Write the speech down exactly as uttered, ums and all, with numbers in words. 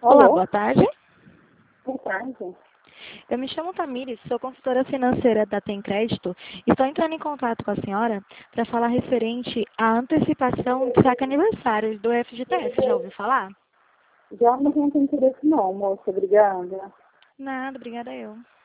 Olá, Alô? boa tarde. Boa tarde. Eu me chamo Tamires, sou consultora financeira da Tem Crédito e estou entrando em contato com a senhora para falar referente à antecipação do saque aniversário do F G T S. Já ouviu falar? Já não tenho interesse não, moça. Obrigada. Nada, obrigada eu.